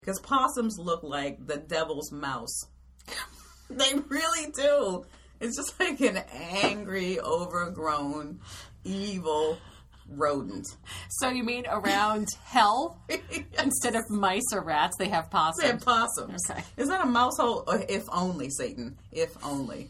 Because possums look like the devil's mouse. They really do. It's just like an angry, overgrown, evil rodent. So you mean around hell? Yes. Instead of mice or rats, they have possums? They have possums. Okay. Is that a mouse hole? Or if only, Satan. If only.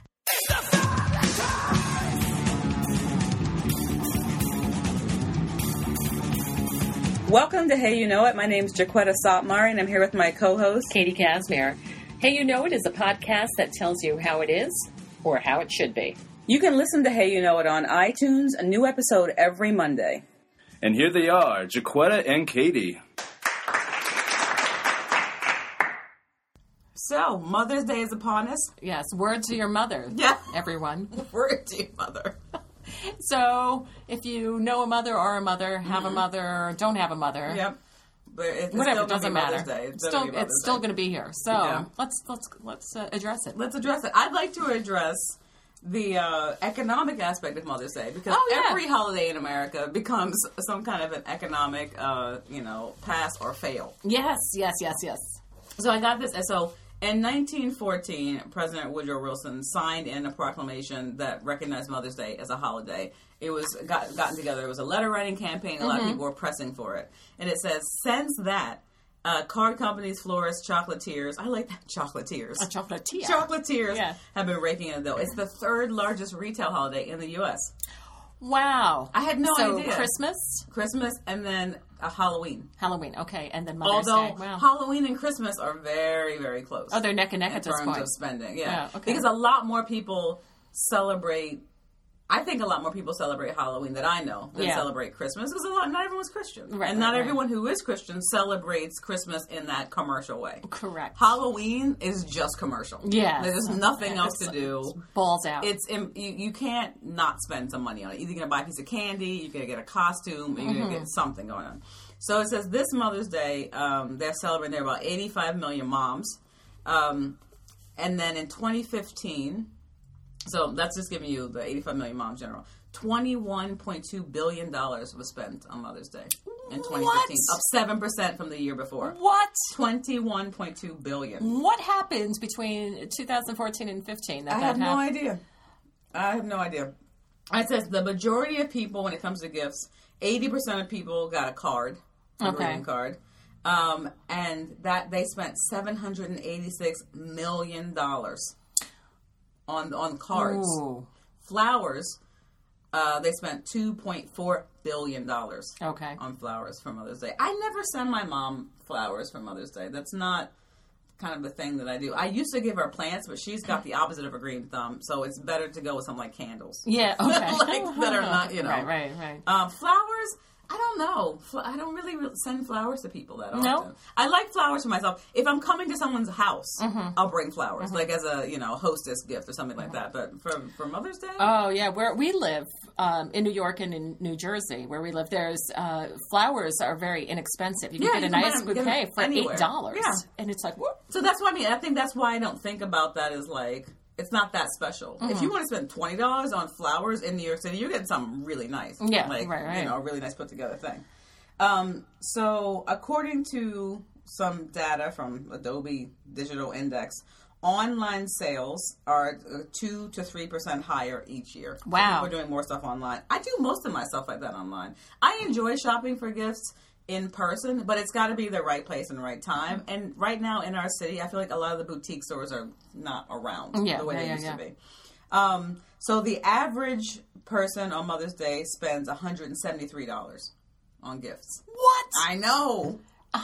Welcome to Hey You Know It. My name's Jaquetta Sotmar, and I'm here with my co-host, Katie Casimir. Hey You Know It is a podcast that tells you how it is or how it should be. You can listen to Hey You Know It on iTunes, a new episode every Monday. And here they are, Jaquetta and Katie. So, Mother's Day is upon us. Yes, word to your mother, everyone. Word to your mother. So, if you know a mother or a mother, have a mother or don't have a mother. Yep. But it's whatever, still it doesn't matter. It's still going to be here. So, yeah. let's address it. Let's address it. I'd like to address the economic aspect of Mother's Day, because every holiday in America becomes some kind of an economic, pass or fail. Yes. So I got this. So in 1914, President Woodrow Wilson signed in a proclamation that recognized Mother's Day as a holiday. It was gotten together. It was a letter writing campaign. A lot of people were pressing for it. And it says, since that, card companies, florists, chocolatiers. I like that, chocolatiers. A chocolatier. Chocolatiers have been raking in the dough. It's the third largest retail holiday in the U.S. Wow. I had no idea. So Christmas, and then Halloween. Halloween, okay. And then Mother's Day. Wow. Halloween and Christmas are very, very close. Oh, they're neck and neck at this point. In terms of spending, yeah. Okay. Because a lot more people celebrate... I think a lot more people celebrate Halloween that I know than celebrate Christmas, because not everyone's Christian. Right, and not everyone who is Christian celebrates Christmas in that commercial way. Correct. Halloween is just commercial. Yeah. There's nothing else to do. It's balls out. You can't not spend some money on it. Either you're going to buy a piece of candy, you're going to get a costume, or you're going to get something going on. So it says this Mother's Day, they're celebrating, there are about 85 million moms. And then in 2015... So that's just giving you the 85 million moms in general. $21.2 billion was spent on Mother's Day in 2015. Up 7% from the year before. What? $21.2 billion. What happens between 2014 and 15? I have no idea. It says the majority of people, when it comes to gifts, 80% of people got a card, a greeting card. And that they spent $786 million on cards. Ooh. Flowers, they spent $2.4 billion on flowers for Mother's Day. I never send my mom flowers for Mother's Day. That's not kind of the thing that I do. I used to give her plants, but she's got the opposite of a green thumb, so it's better to go with something like candles. Yeah, okay. that are not, Right. Flowers, I don't know. I don't really send flowers to people that often. No? I like flowers for myself. If I'm coming to someone's house, I'll bring flowers, like as a hostess gift or something like that. But for Mother's Day, oh yeah, where we live in New York and in New Jersey, where we live, there's flowers are very inexpensive. You can get a nice bouquet for $8. Yeah, and it's like whoop. So that's what I mean. I think that's why I don't think about that as like. It's not that special. If you want to spend $20 on flowers in New York City, you're getting something really nice. Yeah, like, right. A really nice put together thing. So according to some data from Adobe Digital Index, online sales are 2 to 3% higher each year. Wow. We're doing more stuff online. I do most of my stuff like that online. I enjoy shopping for gifts in person, but it's got to be the right place and the right time. And right now in our city, I feel like a lot of the boutique stores are not around the way they used to be. So the average person on Mother's Day spends $173 on gifts. What? I know.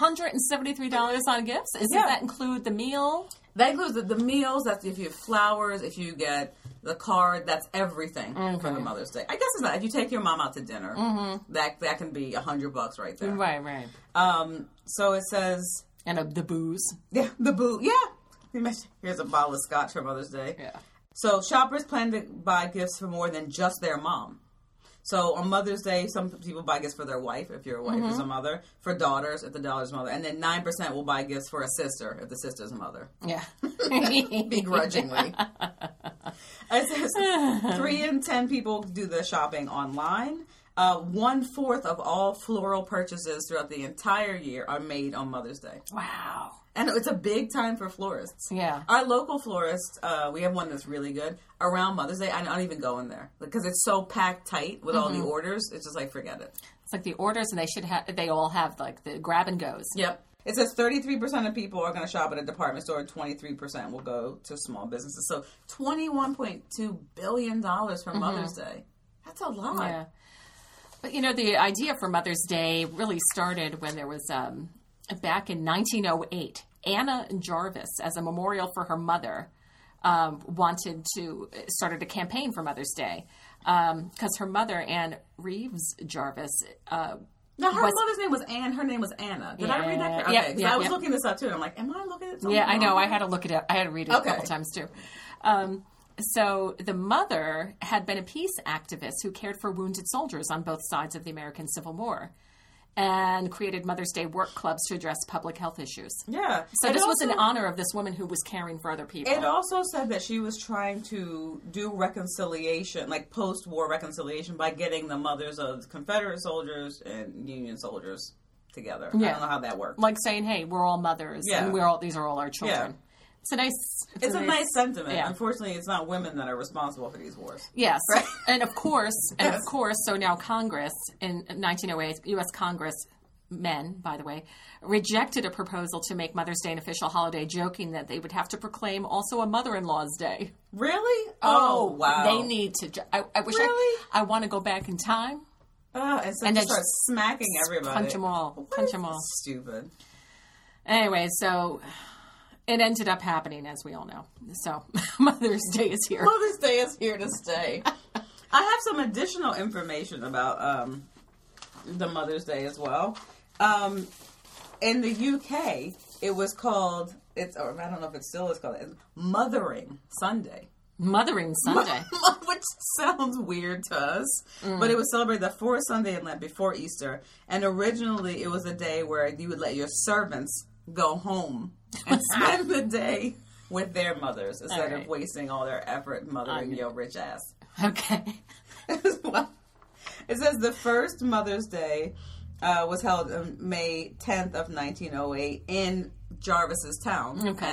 $173 on gifts? Does that include the meal? That includes the meals. That's if you have flowers, if you get the card, that's everything for the Mother's Day. I guess it's not. If you take your mom out to dinner, that can be $100 right there. Right. So it says... And the booze. Yeah, the booze. Yeah. Here's a bottle of scotch for Mother's Day. Yeah. So shoppers plan to buy gifts for more than just their mom. So on Mother's Day, some people buy gifts for their wife, if your wife is a mother, for daughters, if the daughter's mother, and then 9% will buy gifts for a sister, if the sister's a mother. Yeah. Begrudgingly. It says 3 in 10 people do the shopping online. 1/4 of all floral purchases throughout the entire year are made on Mother's Day. Wow. And it's a big time for florists. Yeah. Our local florist, we have one that's really good. Around Mother's Day, I don't even go in there because it's so packed tight with all the orders. It's just like, forget it. It's like the orders, and they all have like the grab and goes. Yep. It says 33% of people are going to shop at a department store, 23% will go to small businesses. So $21.2 billion for Mother's Day. That's a lot. Yeah. But, the idea for Mother's Day really started when there was, back in 1908, Anna Jarvis, as a memorial for her mother, started a campaign for Mother's Day. Because her mother, Anne Reeves Jarvis, now, her mother's name was Anne. Her name was Anna. Did I read that correctly? Okay, because I was looking this up, too, and I'm like, am I looking at something Yeah, I know. wrong? I had to look it up. I had to read it a couple times, too. So the mother had been a peace activist who cared for wounded soldiers on both sides of the American Civil War and created Mother's Day work clubs to address public health issues. Yeah. So this was in honor of this woman who was caring for other people. It also said that she was trying to do reconciliation, like post-war reconciliation, by getting the mothers of Confederate soldiers and Union soldiers together. Yeah. I don't know how that worked. Like saying, hey, we're all mothers, and these are all our children. Yeah. It's a nice sentiment. Yeah. Unfortunately, it's not women that are responsible for these wars. Yes. Right? And of course, so now Congress, in 1908, U.S. Congress, men, by the way, rejected a proposal to make Mother's Day an official holiday, joking that they would have to proclaim also a mother-in-law's day. Really? Oh, wow. They need to. I wish really? I want to go back in time. And then just start smacking everybody. Punch them all. Punch them all. Stupid. Anyway, so it ended up happening, as we all know. So Mother's Day is here. Mother's Day is here to stay. I have some additional information about the Mother's Day as well. In the UK, it was called, I don't know if it still is called, Mothering Sunday. Mothering Sunday. Which sounds weird to us. But it was celebrated the fourth Sunday in Lent before Easter. And originally, it was a day where you would let your servants go home and spend the day with their mothers instead of wasting all their effort mothering your rich ass. Okay. Well, it says the first Mother's Day was held on May 10th of 1908 in Jarvis's town. Okay.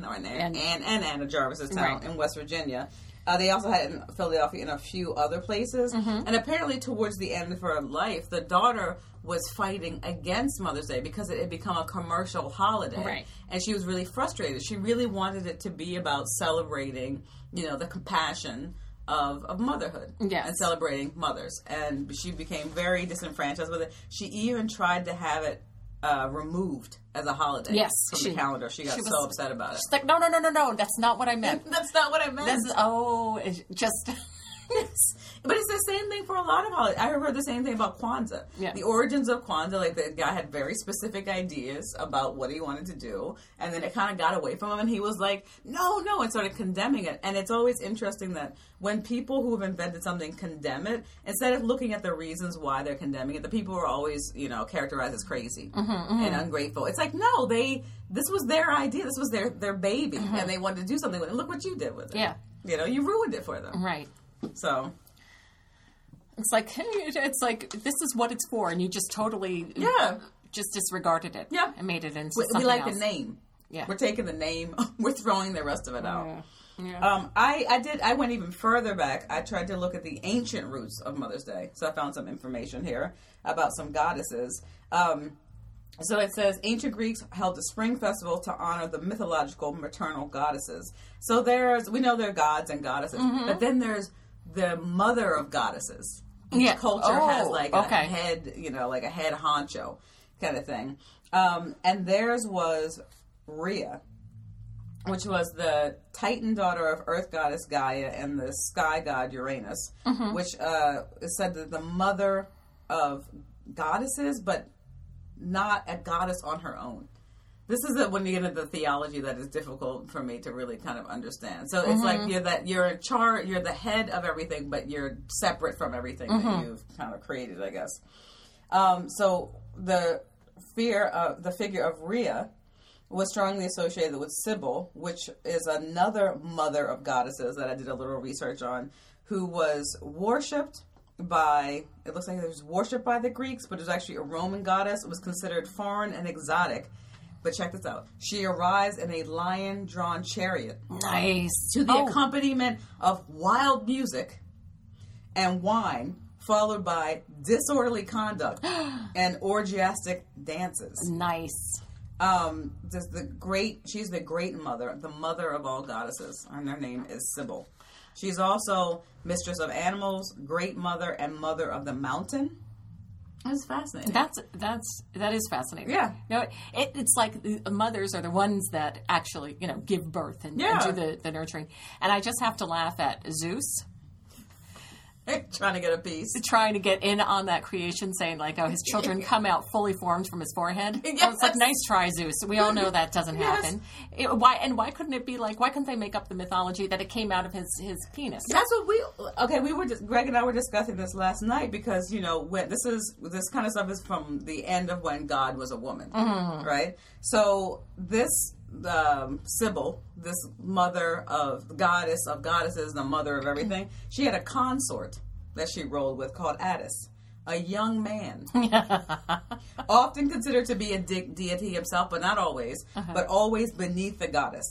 Anna Jarvis's town in West Virginia. They also had it in Philadelphia and a few other places. And apparently towards the end of her life, the daughter was fighting against Mother's Day because it had become a commercial holiday. Right. And she was really frustrated. She really wanted it to be about celebrating, the compassion of motherhood. Yes. And celebrating mothers. And she became very disenfranchised with it. She even tried to have it removed as a holiday from the calendar. She was so upset about it. She's like, no, that's not what I meant. That's not what I meant. It's just... But it's the same thing for a lot of holidays. I heard the same thing about Kwanzaa. Yeah. The origins of Kwanzaa, like the guy had very specific ideas about what he wanted to do, and then it kind of got away from him, and he was like, no, and started condemning it. And it's always interesting that when people who have invented something condemn it, instead of looking at the reasons why they're condemning it, the people are always, characterized as crazy and ungrateful. It's like, no, this was their idea. This was their baby, and they wanted to do something with it. Look what you did with it. Yeah. You ruined it for them. Right. So... It's like this is what it's for, and you just totally just disregarded it. Yeah, and made it into something we like else. the name. Yeah, we're taking the name. We're throwing the rest of it out. Yeah. I went even further back. I tried to look at the ancient roots of Mother's Day, so I found some information here about some goddesses. So it says ancient Greeks held a spring festival to honor the mythological maternal goddesses. So we know there are gods and goddesses, but then there's the mother of goddesses. Each culture has a head, like a head honcho kind of thing. And theirs was Rhea, which was the Titan daughter of Earth goddess Gaia and the sky god Uranus, which is said that the mother of goddesses, but not a goddess on her own. This is when you get into the theology that is difficult for me to really kind of understand. So it's like you're the head of everything, but you're separate from everything that you've kind of created, I guess. So the figure of Rhea was strongly associated with Sybil, which is another mother of goddesses that I did a little research on, who was worshipped it looks like it was worshipped by the Greeks, but it was actually a Roman goddess. It was considered foreign and exotic. But check this out. She arrives in a lion-drawn chariot. Nice. To the accompaniment of wild music and wine, followed by disorderly conduct and orgiastic dances. Nice. She's the great mother, the mother of all goddesses, and her name is Sybil. She's also mistress of animals, great mother, and mother of the mountain. That's fascinating. That is fascinating. Yeah. It's like the mothers are the ones that actually, give birth and do the nurturing. And I just have to laugh at Zeus. Trying to get a piece. Trying to get in on that creation, saying like, his children come out fully formed from his forehead. Yes. It's like, nice try, Zeus. We all know that doesn't happen. Why couldn't it be like, why couldn't they make up the mythology that it came out of his penis? That's what Greg and I were discussing this last night, because, when this kind of stuff is from the end of when God was a woman, right? So this Sybil, this mother of goddesses, the mother of everything, she had a consort that she rolled with called Attis, a young man, often considered to be a deity himself, but not always, but always beneath the goddess.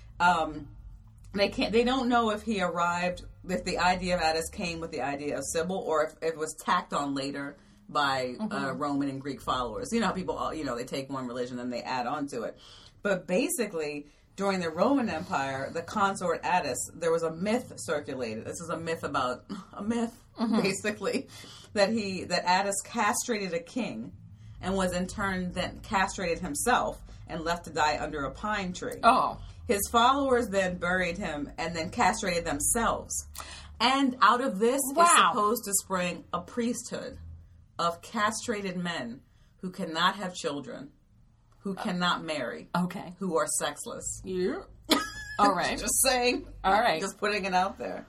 They don't know if he arrived, if the idea of Attis came with the idea of Sybil, or if it was tacked on later by Roman and Greek followers. You know how people, they take one religion and they add on to it. But basically, during the Roman Empire, the consort Attis, there was a myth circulated. This is a myth about basically, that Attis castrated a king and was in turn then castrated himself and left to die under a pine tree. Oh. His followers then buried him and then castrated themselves. And out of this is supposed to spring a priesthood of castrated men who cannot have children, who cannot marry, who are sexless. Yeah. All right. Just saying. All right. Just putting it out there.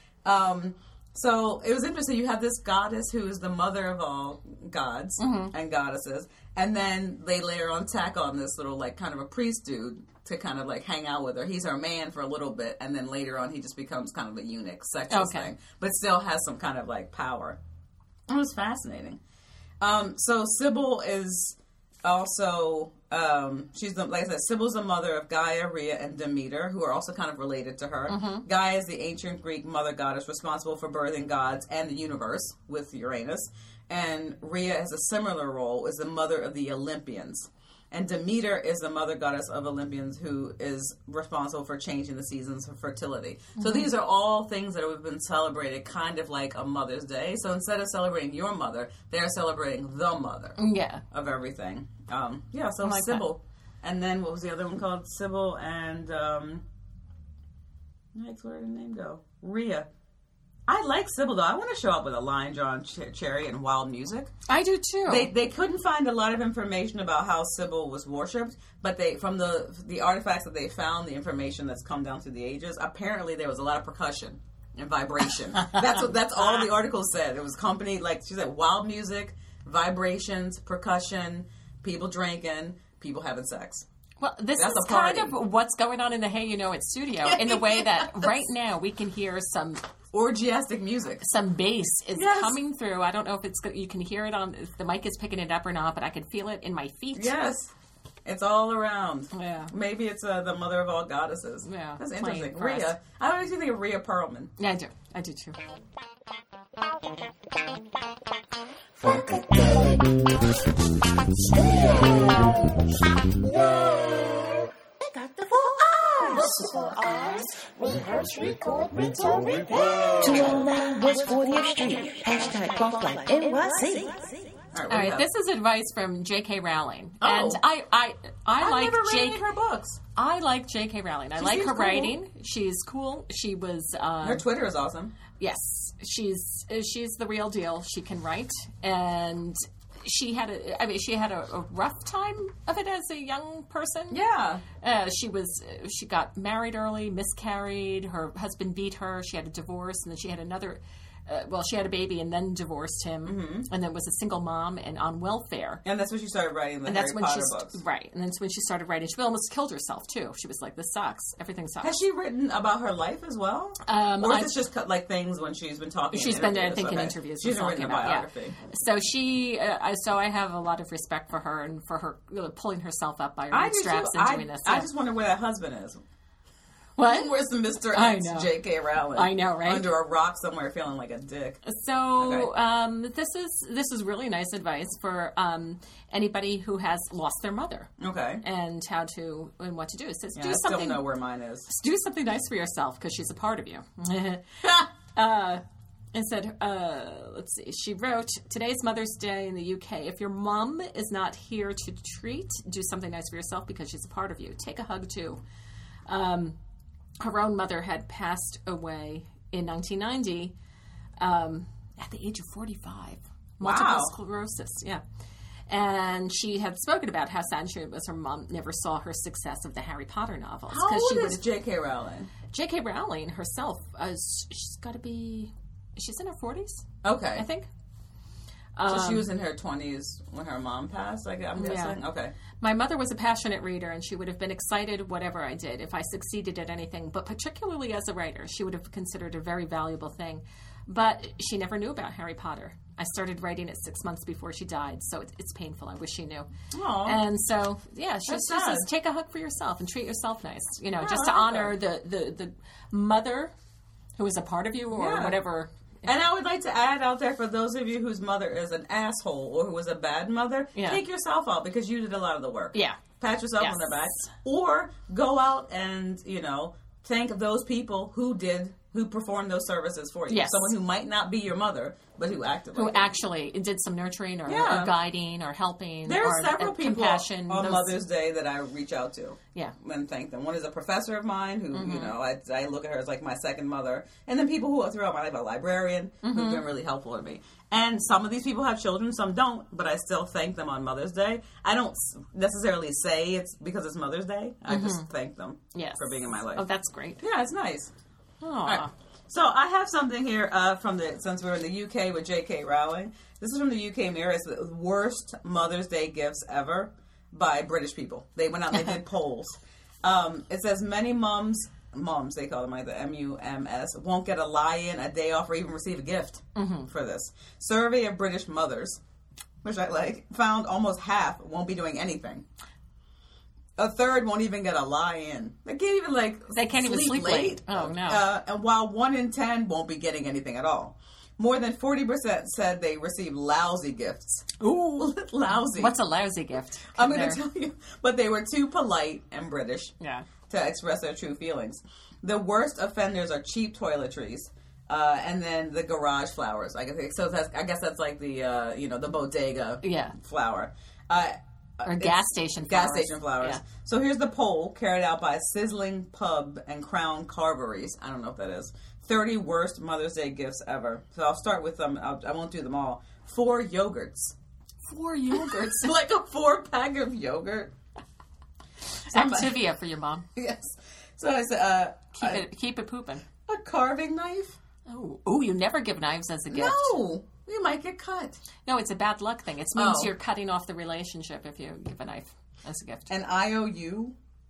So it was interesting. You have this goddess who is the mother of all gods and goddesses, and then they later on tack on this little kind of a priest dude to kind of hang out with her. He's her man for a little bit, and then later on he just becomes kind of a eunuch, sexless thing, but still has some kind of power. It was fascinating. So Sybil is also, like I said, Sybil's the mother of Gaia, Rhea, and Demeter, who are also kind of related to her. Gaia is the ancient Greek mother goddess responsible for birthing gods and the universe with Uranus. And Rhea has a similar role as the mother of the Olympians. And Demeter is the mother goddess of Olympians, who is responsible for changing the seasons for fertility. So these are all things that have been celebrated kind of like a Mother's Day. So instead of celebrating your mother, they're celebrating the mother of everything. So like Sybil. That. And then what was the other one called? Sybil and, where did the name go? Rhea. I like Sybil, though. I want to show up with a lion-drawn chariot and wild music. I do, too. They couldn't find a lot of information about how Sybil was worshipped, but from the artifacts that they found, the information that's come down through the ages, apparently there was a lot of percussion and vibration. That's all the article said. It was accompanied, she said, wild music, vibrations, percussion, people drinking, people having sex. Well, this is kind of what's going on in the Hey You Know It studio, in the way that right now we can hear some orgiastic music. Some bass is coming through. I don't know if you can hear it if the mic is picking it up or not, but I can feel it in my feet. Yes. It's all around. Yeah. Maybe it's the mother of all goddesses. Yeah. That's interesting. Rhea. I always think of Rhea Perlman. Yeah, I do. I do too. This is for ours. Rehearse, record, rinse, or repeat. 209 West 40th Street. Hashtag Punklife NYC. All right, this is advice from J.K. Rowling. Oh. And I like never read any of her books. I like J.K. Rowling. I like her writing. She's cool. She was... her Twitter is awesome. Yes. She's the real deal. She can write. And... She had a rough time of it as a young person. Yeah. She got married early, miscarried. Her husband beat her. She had a divorce, and then she had another she had a baby and then divorced him, and then was a single mom and on welfare. And that's when she started writing the Harry Potter books. Right. And that's when she started writing. She almost killed herself, too. She was like, this sucks. Everything sucks. Has she written about her life as well? Or is it just like things when she's been talking? She's been, I think, in interviews. She's written a biography. Yeah. So so I have a lot of respect for her and for her pulling herself up by her bootstraps and doing this. I just wonder where that husband is. What? Where's the Mr. X J.K. Rowling? I know, right? Under a rock somewhere, feeling like a dick. So this is really nice advice for anybody who has lost their mother. Okay. And what to do. It says, I still know where mine is. Do something nice for yourself because she's a part of you. And said, let's see, she wrote, today's Mother's Day in the UK. If your mom is not here to treat, do something nice for yourself because she's a part of you. Take a hug, too. Her own mother had passed away in 1990 at the age of 45. Multiple sclerosis, yeah. And she had spoken about how sad she was her mom never saw her success of the Harry Potter novels. How old is J.K. Rowling? J.K. Rowling herself, she's got to be... She's in her 40s. Okay. I think. So she was in her 20s when her mom passed, I'm guessing? Yeah. Okay. My mother was a passionate reader, and she would have been excited whatever I did if I succeeded at anything, but particularly as a writer, she would have considered it a very valuable thing. But she never knew about Harry Potter. I started writing it 6 months before she died, so it's painful. I wish she knew. Aww. And so, yeah, she says, take a hug for yourself and treat yourself nice. Just to honor the mother who is a part of you or whatever. And I would like to add out there for those of you whose mother is an asshole or who was a bad mother, take yourself out because you did a lot of the work. Yeah. Pat yourself on the back. Or go out and, thank those people who performed those services for you. Yes. Someone who might not be your mother, but who acted like actually did some nurturing or guiding or helping. There are several people compassion, on Mother's Day that I reach out to. Yeah. And thank them. One is a professor of mine who, I look at her as like my second mother. And then people who throughout my life, a librarian who've been really helpful to me. And some of these people have children, some don't, but I still thank them on Mother's Day. I don't necessarily say it's because it's Mother's Day. I just thank them for being in my life. Oh, that's great. Yeah, it's nice. Oh. Right. So I have something here since we're in the UK with J.K. Rowling. This is from the UK Mirror. It's the worst Mother's Day gifts ever by British people. They went out and they did polls. It says many moms, they call them like the M-U-M-S, won't get a lie-in, a day off, or even receive a gift for this. Survey of British mothers, which I like, found almost half won't be doing anything. A third won't even get a lie-in. They can't even sleep late. Oh, no. And while 1 in 10 won't be getting anything at all. More than 40% said they received lousy gifts. Ooh. Lousy. What's a lousy gift? I'm going to tell you. But they were too polite and British to express their true feelings. The worst offenders are cheap toiletries. And then the garage flowers. I guess that's like the the bodega flower. Or gas station flowers. Gas station flowers. Yeah. So here's the poll carried out by Sizzling Pub and Crown Carveries. I don't know what that is. 30 worst Mother's Day gifts ever. So I'll start with them. I won't do them all. 4 yogurts. 4 yogurts? Like a 4-pack of yogurt. Activia for your mom. Yes. So I said... keep it pooping. A carving knife. Oh, you never give knives as a gift. No. You might get cut. No, it's a bad luck thing. It means you're cutting off the relationship if you give a knife as a gift. An IOU.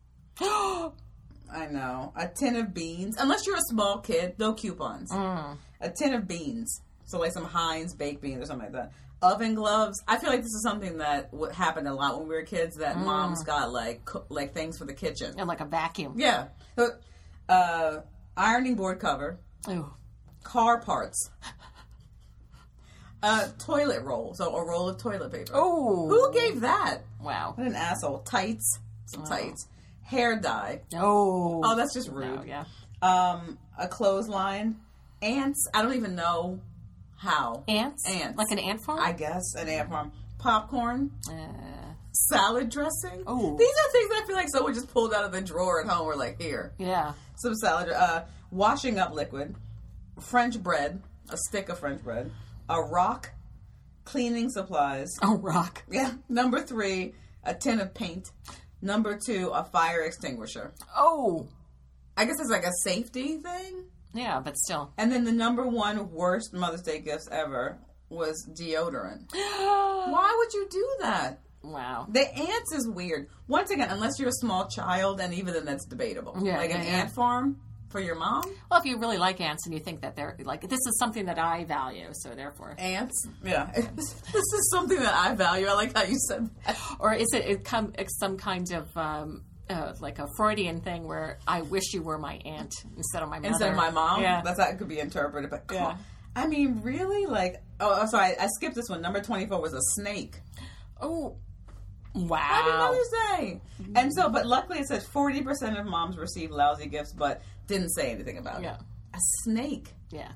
I know. A tin of beans. Unless you're a small kid, no coupons. A tin of beans. So like some Heinz baked beans or something like that. Oven gloves. I feel like this is something that happened a lot when we were kids, that moms got like things for the kitchen. And like a vacuum. Yeah. Ironing board cover. Ooh. Car parts. Toilet roll. So a roll of toilet paper. Oh. Who gave that? Wow. What an asshole. Tights. Some tights. Hair dye. Oh, that's just rude. No, yeah. A clothesline. Ants. I don't even know how. Ants? Ants. Like an ant farm? I guess. An ant farm. Popcorn. Salad dressing. Oh. These are things I feel like someone just pulled out of the drawer at home. We're like, here. Yeah. Some salad. Washing up liquid. French bread. A stick of French bread. A rock. Cleaning supplies. A rock. Yeah. Number 3, a tin of paint. Number 2, a fire extinguisher. Oh. I guess it's like a safety thing. Yeah, but still. And then the number one worst Mother's Day gifts ever was deodorant. Why would you do that? Wow. The ants is weird. Once again, unless you're a small child, and even then that's debatable. Yeah, like an ant farm for your mom? Well, if you really like ants and you think that they're like, this is something that I value, so therefore. Ants? Yeah. This is something that I value. I like how you said that. Or is it some kind of like a Freudian thing where I wish you were my aunt instead of my mother? Instead of my mom? Yeah. That's how it could be interpreted. But come on. I mean, really? Like, oh, sorry, I skipped this one. Number 24 was a snake. Oh, wow. Happy Mother's Day. And so, but luckily it says 40% of moms receive lousy gifts, but didn't say anything about it. A snake. Yeah.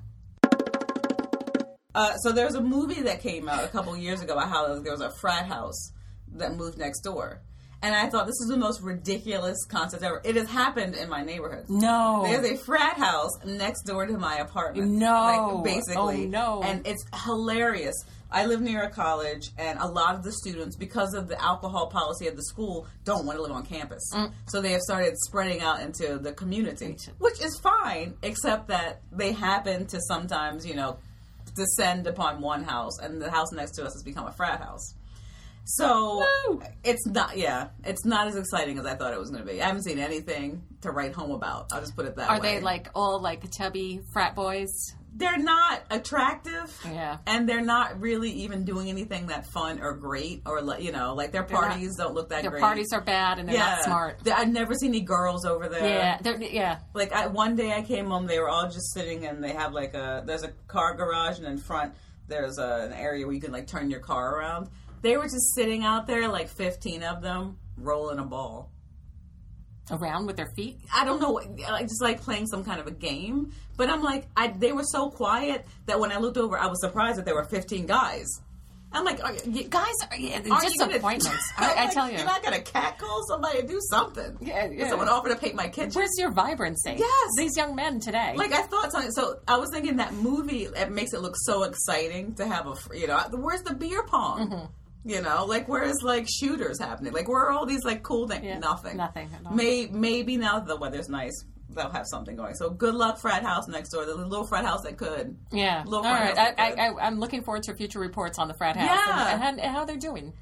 So there's a movie that came out a couple years ago about how there was a frat house that moved next door. And I thought, this is the most ridiculous concept ever. It has happened in my neighborhood. No. There's a frat house next door to my apartment. No. Like, basically. Oh, no. And it's hilarious. I live near a college, and a lot of the students, because of the alcohol policy of the school, don't want to live on campus. So they have started spreading out into the community, which is fine, except that they happen to sometimes, descend upon one house, and the house next to us has become a frat house. So it's not as exciting as I thought it was going to be. I haven't seen anything to write home about. I'll just put it that way. Are they like all like chubby frat boys? They're not attractive. Yeah. And they're not really even doing anything that fun or great or, like their parties don't look that great. Their parties are bad and they're not smart. I've never seen any girls over there. Yeah. Like one day I came home, they were all just sitting and they have there's a car garage and in front there's an area where you can like turn your car around. They were just sitting out there, like 15 of them, rolling a ball. Around with their feet? I don't know, just like playing some kind of a game. But I'm like, they were so quiet that when I looked over, I was surprised that there were 15 guys. I'm like, guys, disappointments. I tell you. You're not going to catcall somebody to do something. Yeah. Someone offered to paint my kitchen. Where's your vibrancy? Yes. These young men today. Like, I thought something. So, I was thinking that movie, it makes it look so exciting to have where's the beer pong? Mm-hmm. Where's like shooters happening? Like, where are all these like cool things? Yeah, nothing at all. Maybe now that the weather's nice, they'll have something going. So good luck, frat house next door. The little frat house that could. Yeah. All right. I'm looking forward to future reports on the frat house and how they're doing.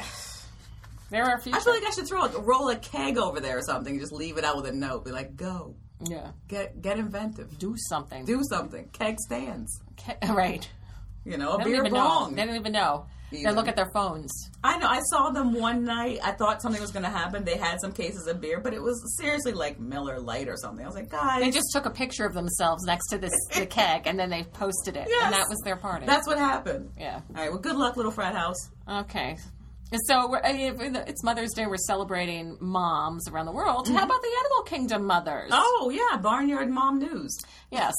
There are future. I feel like I should roll a keg over there or something. Just leave it out with a note. Be like, go. Yeah. Get inventive. Do something. Keg stands. Right. A beer bong. They don't even know. They look at their phones. I know. I saw them one night. I thought something was going to happen. They had some cases of beer, but it was seriously like Miller Lite or something. I was like, guys. They just took a picture of themselves next to the keg, and then they posted it. Yes. And that was their party. That's what happened. Yeah. All right. Well, good luck, little frat house. Okay. So it's Mother's Day. We're celebrating moms around the world. Mm-hmm. How about the Animal Kingdom mothers? Oh, yeah. Barnyard Mom News. Yes.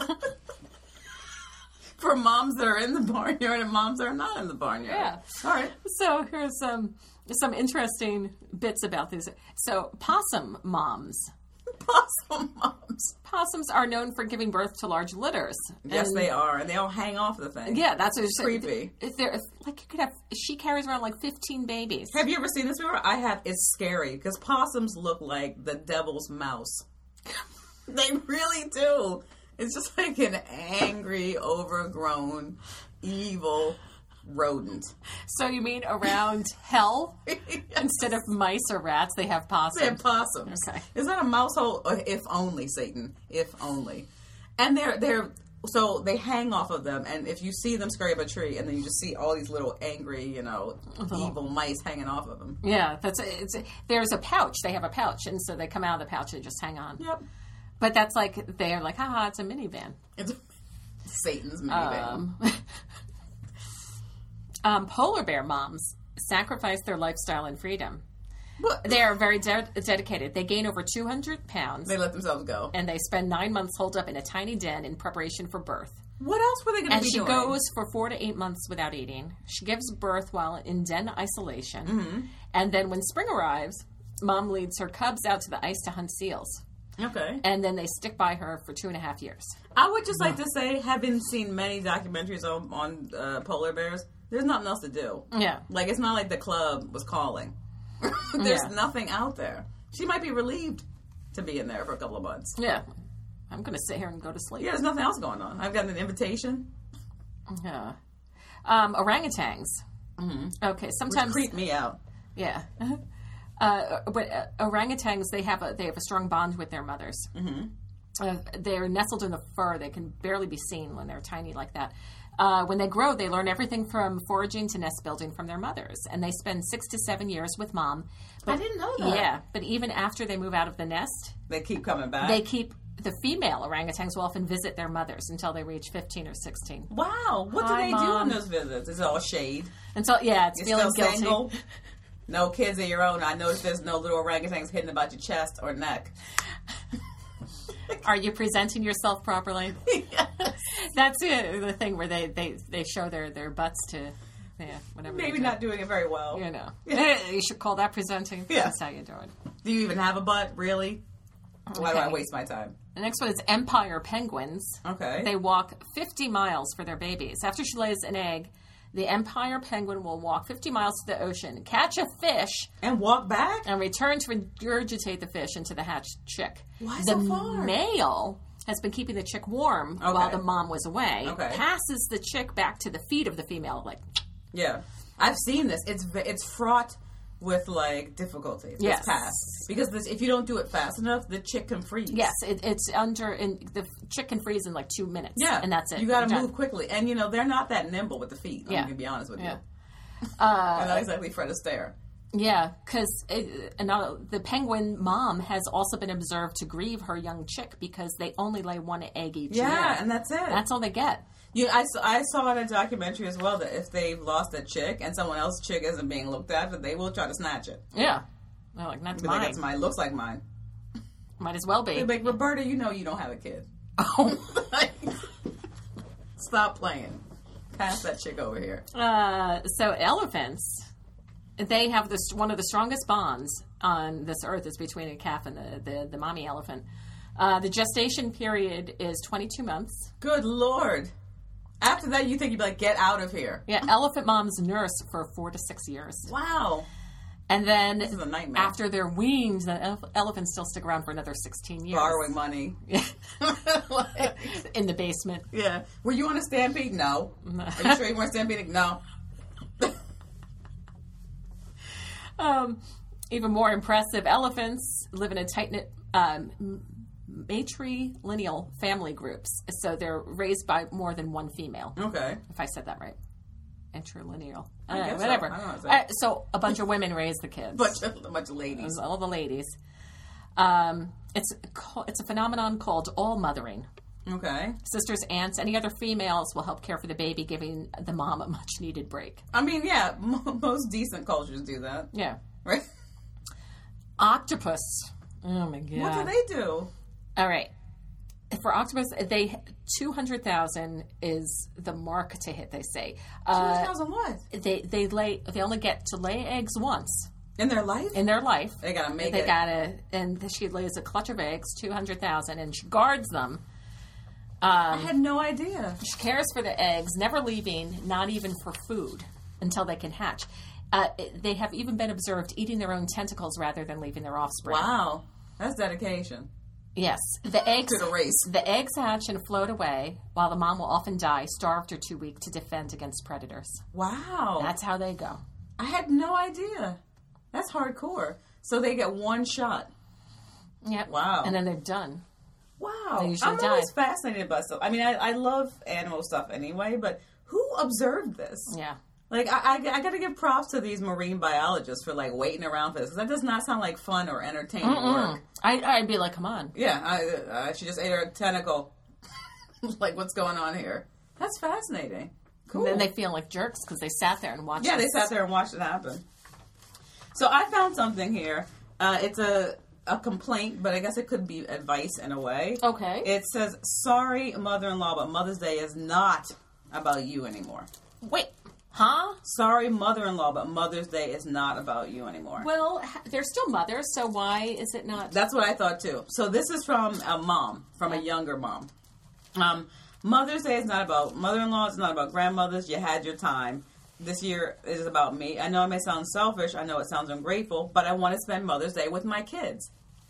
For moms that are in the barnyard and moms that are not in the barnyard. Yeah. All right. So here's some interesting bits about these. So possum moms. Possum moms. Possums are known for giving birth to large litters. Yes, they are. And they all hang off the thing. Yeah, that's what it's creepy. She carries around like 15 babies. Have you ever seen this before? I have. It's scary because possums look like the devil's mouse. They really do. It's just like an angry, overgrown, evil rodent. So you mean around hell? Yes. Instead of mice or rats, they have possums? They have possums. Okay. Is that a mouse hole? If only, Satan. If only. And so they hang off of them, and if you see them scurry up a tree, and then you just see all these little angry, evil mice hanging off of them. Yeah, there's a pouch. They have a pouch, and so they come out of the pouch and just hang on. Yep. But that's like, they're like, haha, it's a minivan. It's Satan's minivan. Polar bear moms sacrifice their lifestyle and freedom. What? They are very dedicated. They gain over 200 pounds. They let themselves go. And they spend 9 months holed up in a tiny den in preparation for birth. What else were they going to be doing? And she goes for 4 to 8 months without eating. She gives birth while in den isolation. Mm-hmm. And then when spring arrives, mom leads her cubs out to the ice to hunt seals. Okay. And then they stick by her for 2.5 years. I would just like to say, having seen many documentaries on polar bears, there's nothing else to do. Yeah. Like, it's not like the club was calling. There's nothing out there. She might be relieved to be in there for a couple of months. Yeah. I'm going to sit here and go to sleep. Yeah, there's nothing else going on. I've gotten an invitation. Yeah. Orangutans. Mm-hmm. Okay, sometimes... Which creep me out. Yeah. But orangutans, they have a strong bond with their mothers. Mm-hmm. They're nestled in the fur. They can barely be seen when they're tiny like that. When they grow, they learn everything from foraging to nest building from their mothers. And they spend 6 to 7 years with mom. But, I didn't know that. Yeah, but even after they move out of the nest... They keep coming back? The female orangutans will often visit their mothers until they reach 15 or 16. Wow. What do they do on those visits? Is it all shade? It's You're feeling still guilty. Single? No kids of your own. I noticed there's no little orangutans hidden about your chest or neck. Are you presenting yourself properly? Yes. That's the thing where they show their butts to, whatever. Maybe not doing it very well. You know. You should call that presenting. Yeah. That's how you do it. Do you even have a butt, really? Why do I waste my time? The next one is empire penguins. Okay. They walk 50 miles for their babies. After she lays an egg, the empire penguin will walk 50 miles to the ocean, catch a fish, and walk back? And return to regurgitate the fish into the hatched chick. Why so far? The male has been keeping the chick warm while the mom was away. Okay. Passes the chick back to the feet of the female, like... Yeah. I've seen this. It's fraught with, like, difficulty. Yes. It's fast. Because if you don't do it fast enough, the chick can freeze. It's the chick can freeze in like 2 minutes. Yeah. And that's it. You got to move quickly. And, they're not that nimble with the feet. I'm going to be honest with you. They're not exactly Fred Astaire. Yeah, because the penguin mom has also been observed to grieve her young chick because they only lay one egg each year. Yeah, and that's it. That's all they get. I saw in a documentary as well that if they've lost a chick and someone else's chick isn't being looked after, they will try to snatch it. Yeah. They're like, that's mine. That's mine. Looks like mine. Might as well be. They're like, Roberta, you don't have a kid. Oh. Stop playing. Pass that chick over here. So elephants, they have one of the strongest bonds on this earth is between a calf and the mommy elephant. The gestation period is 22 months. Good Lord. After that, you think you'd be like, get out of here. Yeah, elephant moms nurse for 4 to 6 years. Wow. And then this is a nightmare. After they're weaned, the elephants still stick around for another 16 years. Borrowing money. In the basement. Yeah. Were you on a stampede? No. Are you sure you weren't stampeding? No. Even more impressive, elephants live in a tight-knit matrilineal family groups. So they're raised by more than one female. Okay. If I said that right. Matrilineal. Whatever. So a bunch of women raise the kids. A bunch of ladies. All the ladies. It's a phenomenon called all-mothering. Okay. Sisters, aunts, any other females will help care for the baby, giving the mom a much-needed break. I mean, yeah, most decent cultures do that. Yeah. Right? Octopus. Oh, my God. What do they do? All right. For octopus, 200,000 is the mark to hit, they say. 200,000 what? They only get to lay eggs once. In their life? In their life. They got to make it. And she lays a clutch of eggs, 200,000, and she guards them. I had no idea. She cares for the eggs, never leaving, not even for food, until they can hatch. They have even been observed eating their own tentacles rather than leaving their offspring. Wow. That's dedication. Yes. The eggs to the race. The eggs hatch and float away, while the mom will often die, starved or too weak to defend against predators. Wow. That's how they go. I had no idea. That's hardcore. So they get one shot. Yep. Wow. And then they're done. Wow. They usually I'm die. always fascinated by stuff. I mean, I love animal stuff anyway, but who observed this? Yeah. Like, I got to give props to these marine biologists for, like, waiting around for this. Because that does not sound like fun or entertaining work. I'd be like, come on. Yeah, she just ate her tentacle. Like, what's going on here? That's fascinating. Cool. And then they feel like jerks because they sat there and watched it. Yeah, they sat there and watched it happen. So I found something here. It's a complaint, but I guess it could be advice in a way. Okay. It says, sorry, mother-in-law, but Mother's Day is not about you anymore. Wait. Huh? Sorry, mother-in-law, but Mother's Day is not about you anymore. Well, they're still mothers, so why is it not? That's what I thought, too. So this is from a mom, from a younger mom. Mother's Day is not about mother-in-law. It's not about grandmothers. You had your time. This year is about me. I know it may sound selfish. I know it sounds ungrateful, but I want to spend Mother's Day with my kids.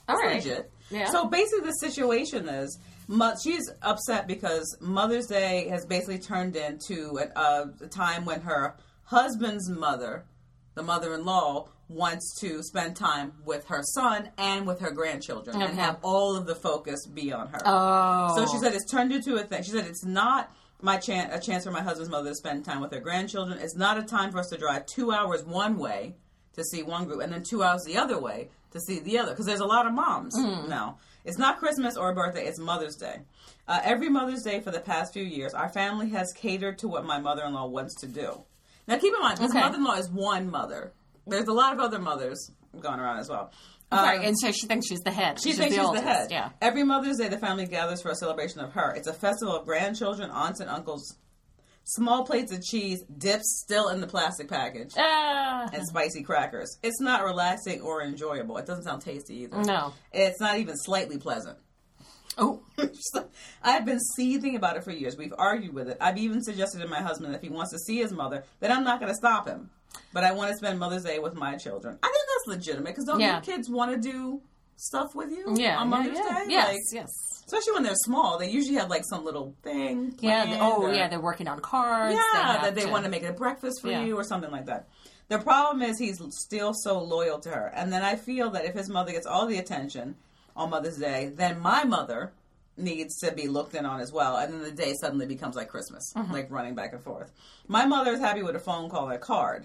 All right. legit. Yeah. So basically the situation is she's upset because Mother's Day has basically turned into a time when her husband's mother, the mother-in-law, wants to spend time with her son and with her grandchildren and have all of the focus be on her. Oh. So she said it's turned into a thing. She said it's not a chance for my husband's mother to spend time with her grandchildren. It's not a time for us to drive 2 hours one way to see one group and then 2 hours the other way to see the other. Because there's a lot of moms now. It's not Christmas or a birthday. It's Mother's Day. Every Mother's Day for the past few years, our family has catered to what my mother-in-law wants to do. Now, keep in mind, this mother-in-law is one mother. There's a lot of other mothers going around as well. Right, and so she thinks she's the head. She thinks she's the head. Yeah. Every Mother's Day, the family gathers for a celebration of her. It's a festival of grandchildren, aunts, and uncles. Small plates of cheese, dips still in the plastic package, and spicy crackers. It's not relaxing or enjoyable. It doesn't sound tasty either. No. It's not even slightly pleasant. Oh. I've been seething about it for years. We've argued with it. I've even suggested to my husband that if he wants to see his mother, then I'm not going to stop him. But I want to spend Mother's Day with my children. I think that's legitimate because don't your kids want to do stuff with you on Mother's Day? Yes, like, yes. Especially when they're small. They usually have like some little thing planned. Yeah. They're working on cards. Yeah, that they want to make a breakfast for you or something like that. The problem is he's still so loyal to her. And then I feel that if his mother gets all the attention on Mother's Day, then my mother needs to be looked in on as well. And then the day suddenly becomes like Christmas, like running back and forth. My mother is happy with a phone call or a card.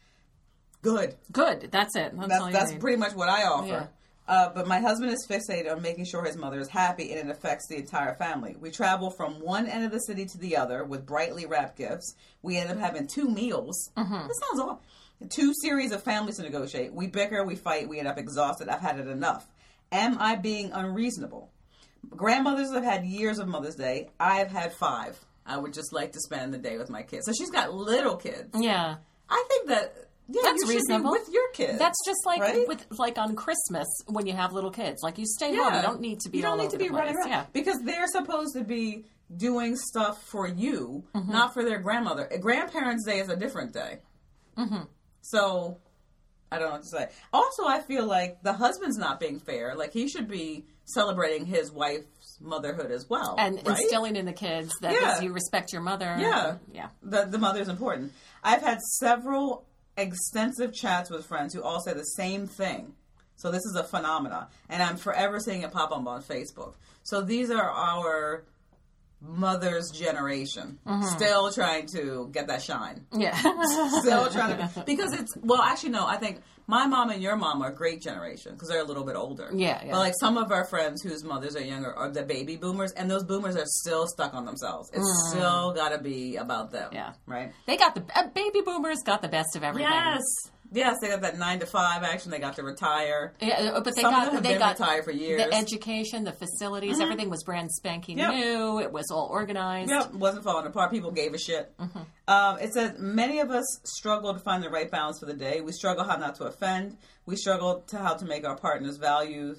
Good. That's it. That's pretty much what I offer. Yeah. But my husband is fixated on making sure his mother is happy, and it affects the entire family. We travel from one end of the city to the other with brightly wrapped gifts. We end up having 2 meals. This sounds awful. 2 series of families to negotiate. We bicker, we fight, we end up exhausted. I've had it enough. Am I being unreasonable? Grandmothers have had years of Mother's Day. I've had 5. I would just like to spend the day with my kids. So she's got little kids. Yeah. I think that... Yeah, that's you reasonable with your kids. That's just like on Christmas when you have little kids. Like you stay home. You don't need to be. You don't need to be running around. Yeah. Because they're supposed to be doing stuff for you, not for their grandmother. Grandparents' Day is a different day. So I don't know what to say. Also, I feel like the husband's not being fair. Like he should be celebrating his wife's motherhood as well, and instilling in the kids that you respect your mother. Yeah. The mother's important. I've had several extensive chats with friends who all say the same thing. So this is a phenomenon. And I'm forever seeing it pop up on Facebook. So these are our mother's generation. Still trying to get that shine. Yeah. Still trying to... Because it's... Well, actually, no. I think my mom and your mom are a great generation because they're a little bit older. Yeah. But like some of our friends whose mothers are younger are the baby boomers, and those boomers are still stuck on themselves. It's still got to be about them. Yeah. Right? They got the... baby boomers got the best of everything. Yes, they got that 9 to 5 action. They got to retire. Yeah, but they got retired for years. The education, the facilities, everything was brand spanking new. It was all organized. Yep, wasn't falling apart. People gave a shit. It says many of us struggle to find the right balance for the day. We struggle how not to offend. We struggle to how to make our partners value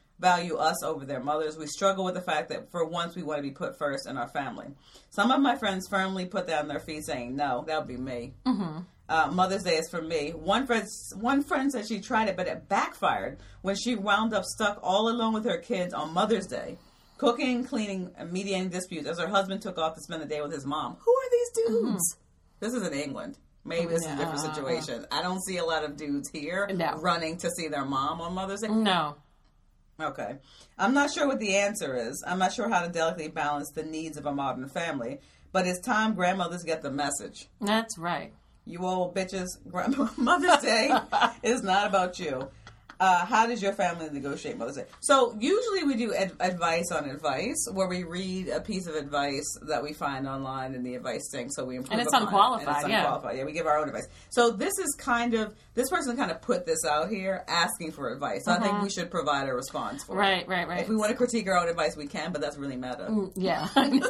us over their mothers. We struggle with the fact that for once we want to be put first in our family. Some of my friends firmly put that on their feet, saying, "No, that would be me." Mother's Day is for me. One friend said she tried it, but it backfired when she wound up stuck all alone with her kids on Mother's Day, cooking, cleaning, and mediating disputes as her husband took off to spend the day with his mom. Who are these dudes? This is in England. Maybe this is a different situation. I don't see a lot of dudes here running to see their mom on Mother's Day. No. Okay. I'm not sure what the answer is. I'm not sure how to delicately balance the needs of a modern family, but it's time grandmothers get the message. That's right. You old bitches, Mother's Day is not about you. How does your family negotiate Mother's Day? So usually we do advice on advice, where we read a piece of advice that we find online in the advice thing, so we improve and it's upon unqualified. It. And it's unqualified. Yeah, we give our own advice. So this person kind of put this out here asking for advice. So I think we should provide a response for it. Right. If we want to critique our own advice, we can, but that's really meta. Yeah.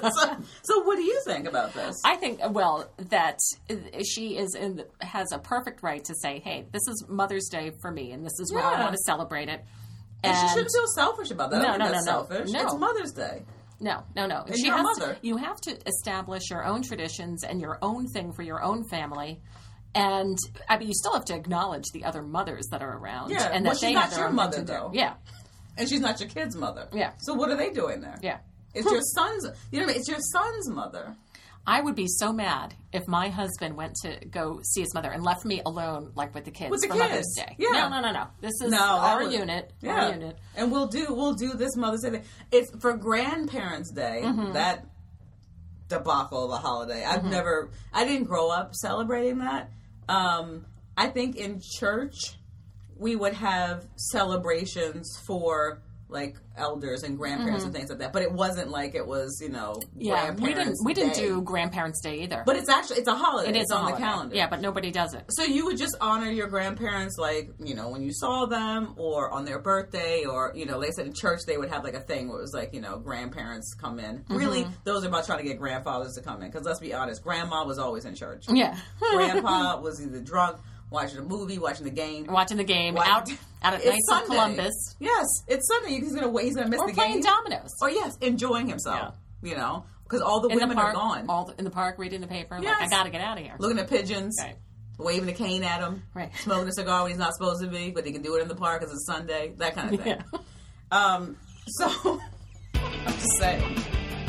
So what do you think about this? I think, that she has a perfect right to say, hey, this is Mother's Day for me, and this is where I want to celebrate it. And she shouldn't feel selfish about that. No. Selfish. No. It's Mother's Day. No. And your mother. You have to establish your own traditions and your own thing for your own family. And, I mean, you still have to acknowledge the other mothers that are around. Yeah, and that she's not your mother, though. Yeah. And she's not your kid's mother. Yeah. So what are they doing there? Yeah. It's your son's, you know what I mean? It's your son's mother. I would be so mad if my husband went to go see his mother and left me alone, like with the kids With the for kids. Mother's Day. Yeah. No. This is No, our that unit. Yeah. Our unit. And we'll do this Mother's Day thing. It's for Grandparents' Day, that debacle of a holiday. I didn't grow up celebrating that. I think in church, we would have celebrations for like elders and grandparents and things like that, but it wasn't like it was, Grandparents' we didn't Day. do Grandparents' Day either. But it's a holiday. it is It's a on holiday. the calendar. Yeah, but nobody does it. So you would just honor your grandparents, like, when you saw them, or on their birthday, or, like I said, in church they would have like a thing where it was like, grandparents come in. Really, those are about trying to get grandfathers to come in, because let's be honest, grandma was always in church. Yeah. Grandpa was either drunk, watching a movie, watching the game. Watching the game out at It's Knights of Sunday. Columbus. Yes, it's Sunday. He's gonna miss Or the playing game. dominoes. Or yes, enjoying himself. Because all the In women the park, are gone. in the park, reading the paper. Yes. Like, I gotta get out of here. Looking at pigeons. Right. Waving a cane at him. Right. Smoking a cigar when he's not supposed to be, but he can do it in the park because it's Sunday. That kind of thing. Yeah. So, I'm just saying.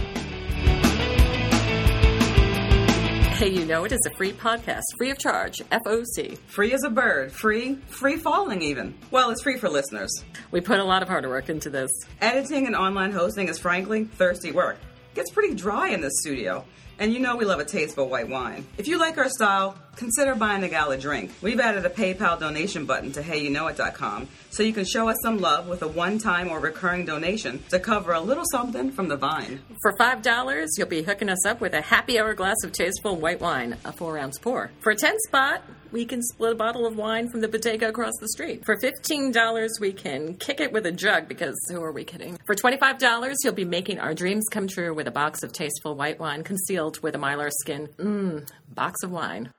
Hey, it is a free podcast, free of charge, FOC. Free as a bird. Free falling even. Well, it's free for listeners. We put a lot of hard work into this. Editing and online hosting is frankly thirsty work. Gets pretty dry in this studio. And we love a tasteful white wine. If you like our style, consider buying the gal a drink. We've added a PayPal donation button to HeyYouKnowIt.com so you can show us some love with a one-time or recurring donation to cover a little something from the vine. For $5, you'll be hooking us up with a happy hour glass of tasteful white wine, a 4-ounce pour. For $10, we can split a bottle of wine from the bodega across the street. For $15, we can kick it with a jug, because who are we kidding? For $25, you'll be making our dreams come true with a box of tasteful white wine concealed with a Mylar skin. Box of wine.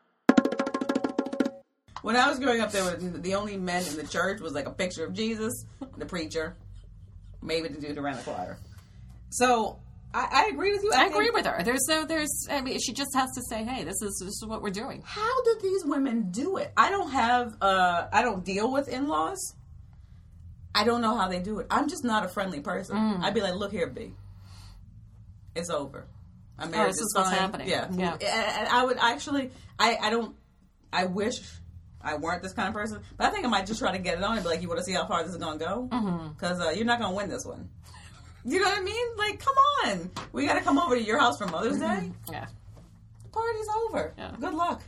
When I was growing up, the only men in the church was like a picture of Jesus, the preacher, maybe the dude who ran the choir. So I agree with you. I agree with her. She just has to say, hey, this is what we're doing. How do these women do it? I don't deal with in-laws. I don't know how they do it. I'm just not a friendly person. I'd be like, look here, B. It's over. I'm married. This is what's happening. Yeah. And I would actually, I wish I weren't this kind of person, but I think I might just try to get it on and be like, you want to see how far this is going to go? Because you're not going to win this one. You know what I mean? Like, come on. We got to come over to your house for Mother's Day? Yeah. The party's over. Yeah. Good luck.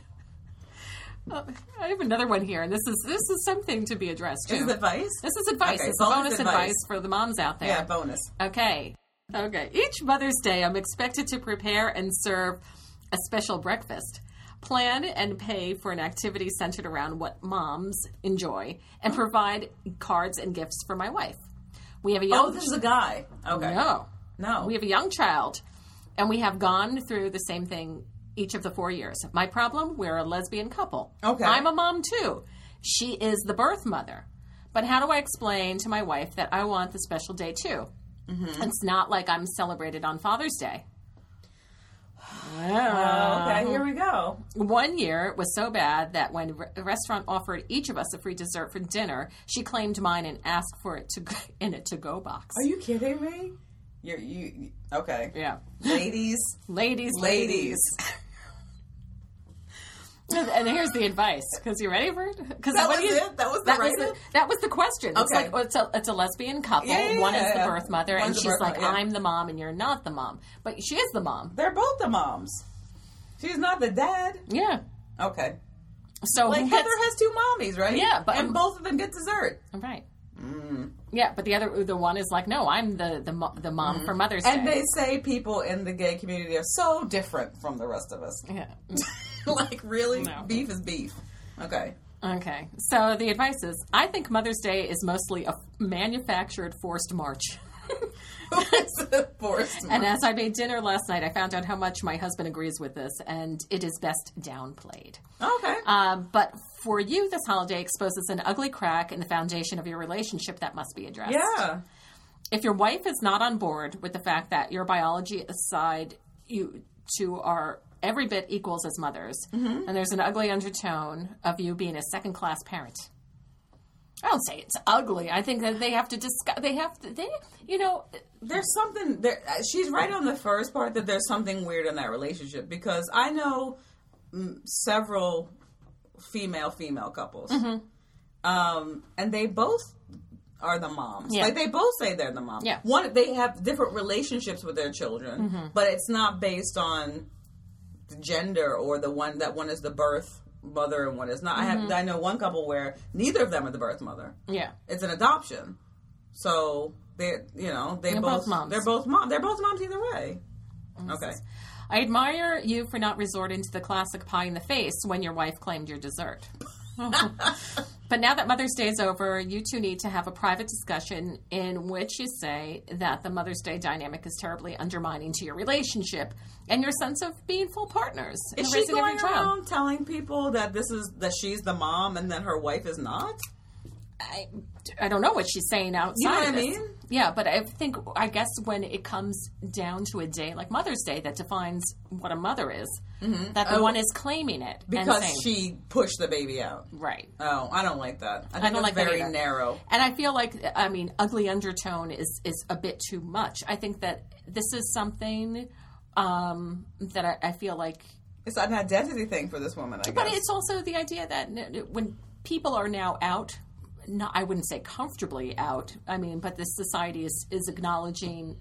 I have another one here, and this is something to be addressed, too. Is this advice? This is advice. Okay, it's bonus advice for the moms out there. Yeah, bonus. Okay. Each Mother's Day, I'm expected to prepare and serve a special breakfast. Plan and pay for an activity centered around what moms enjoy, and provide cards and gifts for my wife. We have a young... Oh, this is a guy. Okay. No. We have a young child, and we have gone through the same thing each of the 4 years. My problem, we're a lesbian couple. Okay. I'm a mom, too. She is the birth mother. But how do I explain to my wife that I want the special day, too? It's not like I'm celebrated on Father's Day. Okay, here we go. One year it was so bad that when the restaurant offered each of us a free dessert for dinner, she claimed mine and asked for it in a to-go box. Are you kidding me? You okay. Yeah. Ladies. And here's the advice, because you ready for it? That was it? That was the question. It's Okay. like, it's a lesbian couple. Yeah. One is the birth mother, One's and the she's birth like, mother, yeah. I'm the mom, and you're not the mom. But she is the mom. They're both the moms. She's not the dad. Yeah. Okay. So Like Heather has two mommies, right? Yeah, but and both of them get dessert. Right. Yeah, but the one is like, no, I'm the mom for Mother's Day. And they say people in the gay community are so different from the rest of us. Yeah. Like, really? No. Beef is beef. Okay. Okay. So the advice is, I think Mother's Day is mostly a manufactured forced march. And as I made dinner last night, I found out how much my husband agrees with this, and it is best downplayed. Okay. But for you, this holiday exposes an ugly crack in the foundation of your relationship that must be addressed. Yeah. If your wife is not on board with the fact that your biology aside, you two are every bit equals as mothers, and there's an ugly undertone of you being a second-class parent. I don't say it's ugly. I think that they have to discuss. There's something there. She's right on the first part that there's something weird in that relationship, because I know several female couples, and they both are the moms. Yeah. Like, they both say they're the mom. Yeah. They have different relationships with their children, but it's not based on the gender or that one is the birth mother and one is not. I know one couple where neither of them are the birth mother. Yeah. It's an adoption. So they're both moms. They're both moms either way. Okay. I admire you for not resorting to the classic pie in the face when your wife claimed your dessert. But now that Mother's Day is over, you two need to have a private discussion in which you say that the Mother's Day dynamic is terribly undermining to your relationship and your sense of being full partners in Is the she raising of going your child. around telling people that she's the mom and that her wife is not? I don't know what she's saying outside. You know what of I this. mean? Yeah, but I guess when it comes down to a day like Mother's Day that defines what a mother is, that the one is claiming it Because and saying, she pushed the baby out. right. Oh, I don't like that. I think don't that's like that very either. narrow. And I feel like, ugly undertone is a bit too much. I think that this is something that I feel like... It's an identity thing for this woman, I guess. But it's also the idea that when people are now out, I wouldn't say comfortably out, but this society is acknowledging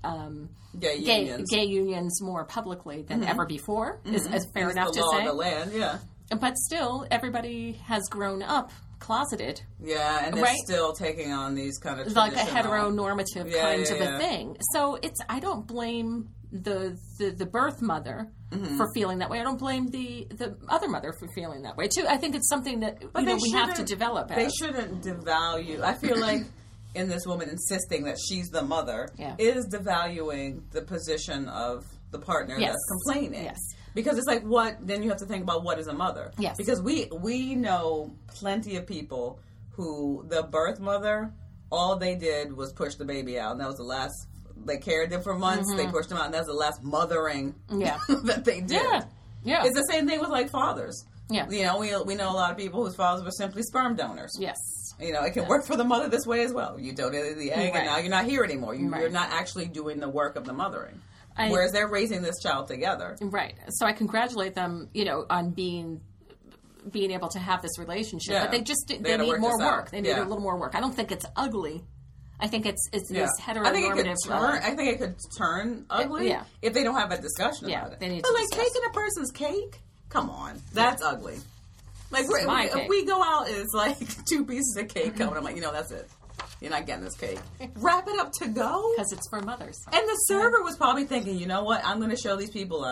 gay unions more publicly than ever before, is fair It's enough the to law say. of the land, yeah. But still, everybody has grown up closeted. Yeah, and they're Right? still taking on these kind of Like a traditional... heteronormative kind of a thing. So I don't blame the birth mother for feeling that way. I don't blame the other mother for feeling that way too. I think it's something that we have to develop. They shouldn't devalue. I feel like in this woman insisting that she's the mother is devaluing the position of the partner that's complaining. Yes. Because it's like, what? Then you have to think about what is a mother. Yes. Because we know plenty of people who the birth mother, all they did was push the baby out, and that was the last. They carried them for months. They pushed them out, and that's the last mothering that they did. Yeah. It's the same thing with like fathers. Yeah. We know a lot of people whose fathers were simply sperm donors. Yes. It can work for the mother this way as well. You donated the egg, and now you're not here anymore. You're not actually doing the work of the mothering. Whereas they're raising this child together. Right. So I congratulate them, on being able to have this relationship. Yeah. But they need more work. They need a little more work. I don't think it's ugly. I think it's this heteronormative. I think it could turn ugly if they don't have a discussion about it. They need but to like discuss. taking a person's cake, come on, that's ugly. Like if cake. we go out, it's like 2 pieces of cake coming. I'm like, that's it. You're not getting this cake. Wrap it up to go Because it's for mothers. And the server was probably thinking, you know what? I'm going to show these people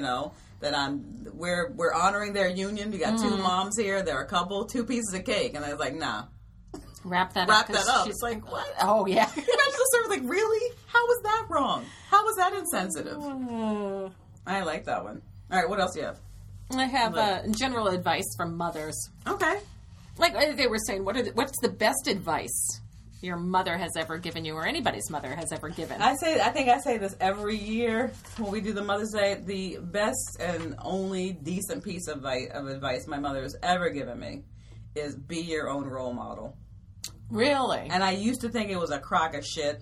we're honoring their union. You got 2 moms here. They're a couple. 2 pieces of cake, and I was like, nah. Wrap that up. She's It's like, what? Oh, yeah. Imagine the server's like, really? How was that wrong? How was that insensitive? I like that one. All right, what else do you have? I have general advice from mothers. Okay. Like they were saying, what's the best advice your mother has ever given you, or anybody's mother has ever given? I think I say this every year when we do the Mother's Day. The best and only decent piece of advice my mother has ever given me is be your own role model. Really? And I used to think it was a crock of shit.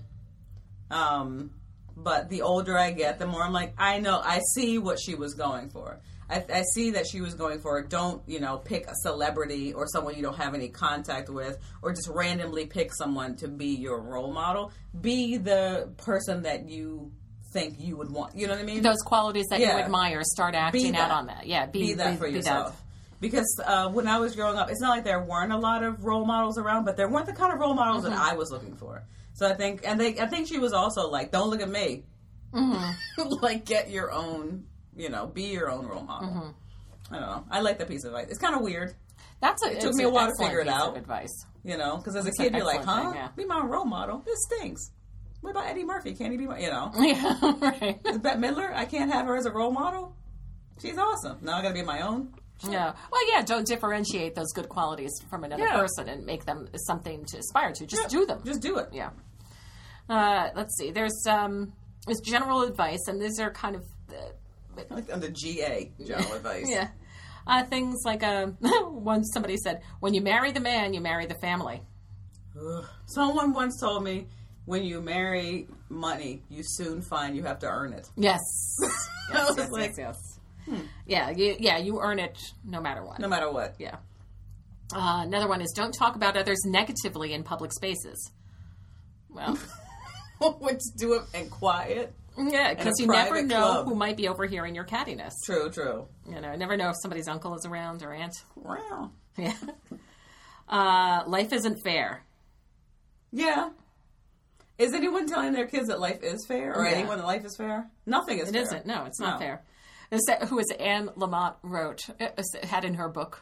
But the older I get, the more I'm like, I see what she was going for. I see that she was going for, don't, pick a celebrity or someone you don't have any contact with, or just randomly pick someone to be your role model. Be the person that you think you would want. You know what I mean? Those qualities that you admire, start acting out on that. Yeah, be that for yourself. Because when I was growing up, it's not like there weren't a lot of role models around, but there weren't the kind of role models that I was looking for. So I think she was also like, don't look at me. Like, get your own, be your own role model. I don't know. I like that piece of advice. It's kind of weird. It took me a while to figure it out. Advice. Because as a kid, you're like, be my role model? This stinks. What about Eddie Murphy? Can't he be my, Yeah, right. Is Bette Midler? I can't have her as a role model? She's awesome. Now I got to be my own. Sure. Yeah. Well, yeah, don't differentiate those good qualities from another person and make them something to aspire to. Just do them. Just do it. Yeah. Let's see. There's general advice, and these are kind of... like the GA, general advice. Yeah. Things like, somebody said, when you marry the man, you marry the family. Someone once told me, when you marry money, you soon find you have to earn it. Yes. I was like, yes. Yeah, you earn it no matter what. no matter what. Yeah. Another one is don't talk about others negatively in public spaces. Well, Which do it in quiet. yeah, because you never know who might be overhearing your cattiness. True, true. You know, never know if somebody's uncle is around or aunt. Wow. Yeah. Life isn't fair. Yeah. Is anyone telling their kids that life is fair? Or Yeah. anyone that life is fair? Nothing is fair. It isn't. No, it's not fair. Who is Anne Lamott wrote, had in her book,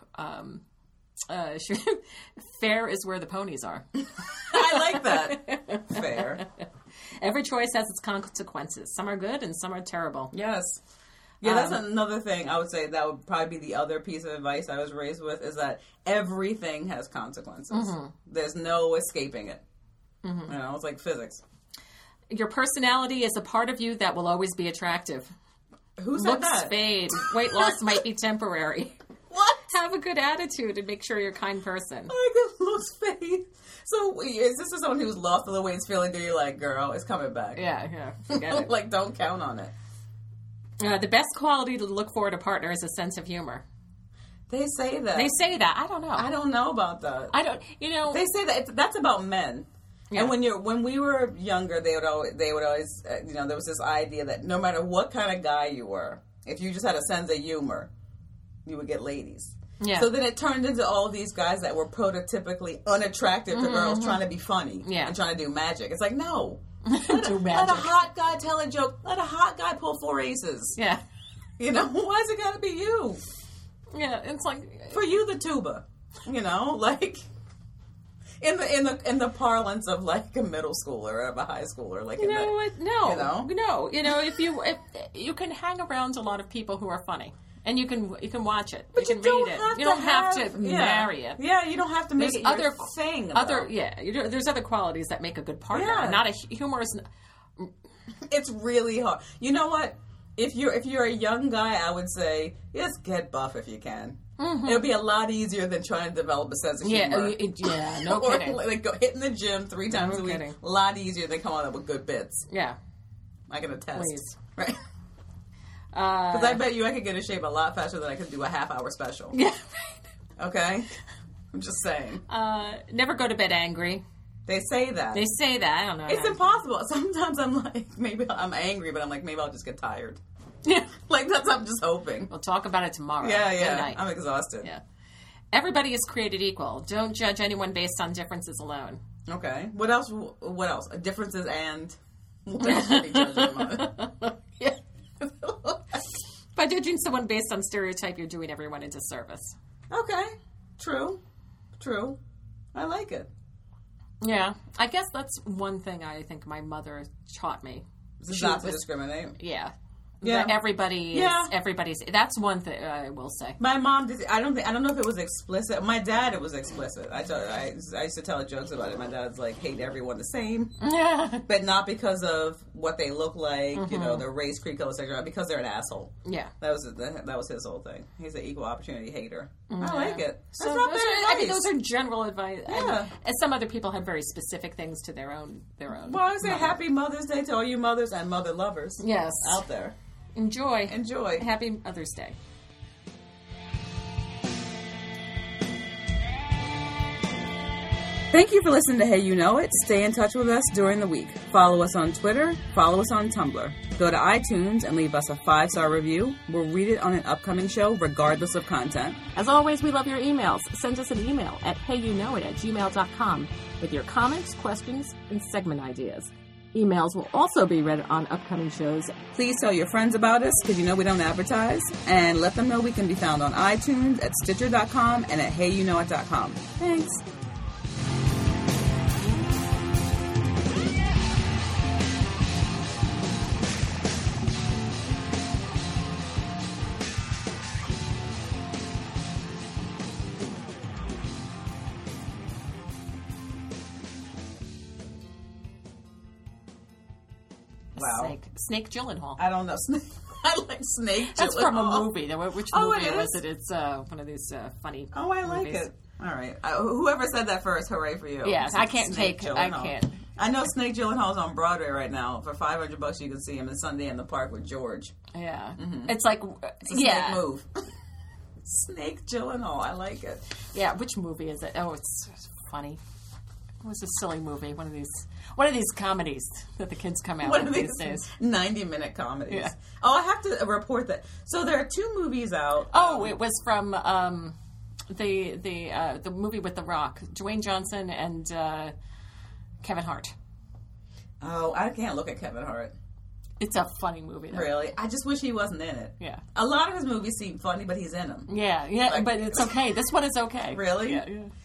fair is where the ponies are. I like that. Fair. Every choice has its consequences. Some are good and some are terrible. Yes. Yeah, that's another thing I would say that would probably be the other piece of advice I was raised with is that everything has consequences. There's no escaping it. You know, it's like physics. Your personality is a part of you that will always be attractive. Who said Looks that? fade. Weight loss might be temporary. What? Have a good attitude and make sure you're a kind person. Like it looks fake. So is this someone who's lost a little weight and feeling good? You're like, girl, it's coming back. Yeah. Forget it. Like, don't count on it. The best quality to look for in a partner is a sense of humor. They say that. They say that. I don't know. I don't know about that. I don't. You know. They say that that's about men. Yeah. And when we were younger, they would always you know, there was this idea that no matter what kind of guy you were, if you just had a sense of humor, you would get ladies. Yeah. So then it turned into all these guys that were prototypically unattractive to girls trying to be funny and trying to do magic. It's like, no. Let a hot guy tell a joke. Let a hot guy pull 4 aces. Yeah. You know, why's it got to be you? Yeah, it's like For you, the tuba. You know, like in the parlance of like a middle schooler or a high schooler, like you know what? No, no. You know, if you can hang around a lot of people who are funny. And you can watch it. But you can read it. You don't have to marry it. Yeah, you don't have to make it your thing. There's other qualities that make a good partner. Yeah. Not a humorous. It's really hard. You know what? If you're a young guy, I would say just get buff if you can. It'll be a lot easier than trying to develop a sense of humor. No or kidding. like go hitting the gym 3 times a week. Kidding. A lot easier than coming up with good bits. Yeah. I can attest. Please. Right. Because I bet you I could get in shape a lot faster than I could do a half-hour special. Yeah. Okay? I'm just saying. Never go to bed angry. They say that. They say that. I don't know. It's impossible. Sometimes I'm like, maybe I'm angry, but I'm like, maybe I'll just get tired. Yeah. Like, I'm just hoping. We'll talk about it tomorrow. Yeah. Good night. I'm exhausted. Yeah. Everybody is created equal. Don't judge anyone based on differences alone. Okay. What else? Differences and... What else should we judge them on? Yeah. By judging someone based on stereotype, you're doing everyone a disservice. Okay. True. I like it. Yeah. I guess that's one thing I think my mother taught me. Not to discriminate. Yeah. Yeah. Everybody's. That's one thing I will say. My mom did. I don't know if it was explicit. My dad, it was explicit. I used to tell jokes about it. My dad's like, hate everyone the same, but not because of what they look like, you know, their race, creed, color, sexuality, because they're an asshole. Yeah, that was his whole thing. He's an equal opportunity hater. I like it. So those are general advice. Yeah. And some other people have very specific things to their own. Well, I would say Happy Mother's Day to all you mothers and mother lovers. Yes, out there. Enjoy. Happy Mother's Day. Thank you for listening to Hey You Know It. Stay in touch with us during the week. Follow us on Twitter. Follow us on Tumblr. Go to iTunes and leave us a 5-star review. We'll read it on an upcoming show, regardless of content. As always, we love your emails. Send us an email at heyyouknowit@gmail.com with your comments, questions, and segment ideas. Emails will also be read on upcoming shows. Please tell your friends about us, because you know we don't advertise. And let them know we can be found on iTunes, at Stitcher.com, and at HeyYouKnowIt.com. Thanks. Wow. Snake Gyllenhaal. I don't know. I like Snake Gyllenhaal. That's from a movie. Which movie it was it? It's one of these funny I like movies. it. All right. Whoever said that first, hooray for you. Yes, I can't take it. I can't. I know Snake Gyllenhaal's on Broadway right now. For $500, you can see him this Sunday in the Park with George. Yeah. It's like, It's a snake move. Snake Gyllenhaal. I like it. Yeah, which movie is it? Oh, it's funny. It was a silly movie. One of these comedies that the kids come out with these days. 90-minute comedies. Yeah. Oh, I have to report that. So there are 2 movies out. Oh, it was from the movie with The Rock, Dwayne Johnson and Kevin Hart. Oh, I can't look at Kevin Hart. It's a funny movie, though. Really? I just wish he wasn't in it. Yeah. A lot of his movies seem funny, but he's in them. Yeah, but it's okay. This one is okay. Really? Yeah.